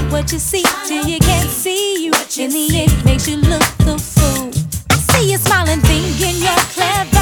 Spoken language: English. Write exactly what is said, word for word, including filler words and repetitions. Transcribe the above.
what you see till you can't see you. In the end, it makes you look the fool. I see you smiling, thinking you're clever.